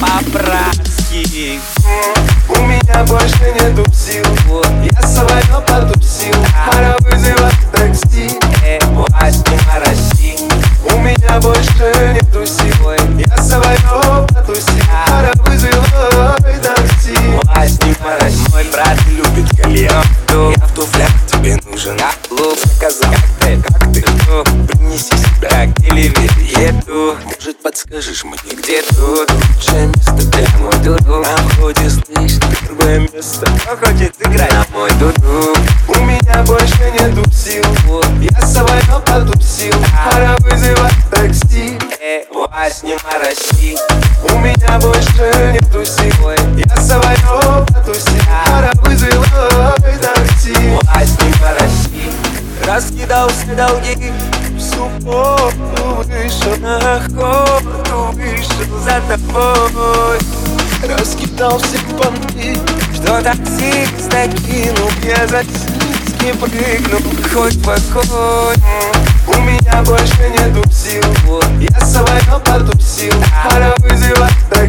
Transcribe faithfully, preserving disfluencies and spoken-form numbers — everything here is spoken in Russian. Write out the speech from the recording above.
по-братски. У меня больше нету сил, я свое потусил, пора вызывать такси. Власти мороси. У меня больше нету сил, я свое потусил, пора вызывать такси. Власти мороси. Мой брат любит колье, я в туфлях тебе нужен. Я лук сказал, как ты, как ты, ну, принеси себя, как телевизор. Может, подскажешь мне, где тут лучшее место для мой дуду? На входе слышь, первое место. Кто хочет играть на мой дуду? У меня больше нету сил, я свое потусил, пора вызывать такси. Эй, власть не мороси. У меня больше нету сил, я свое потусил, пора вызывать такси. Власть не мороси. Раскидал все долги, В субботу вышел, на охоту вышел за тобой. раскидал все понты, Что таксист закинул, я за снизки прыгнул. хоть покой. У меня больше нету сил, я свое потусил, пора вызывать такси.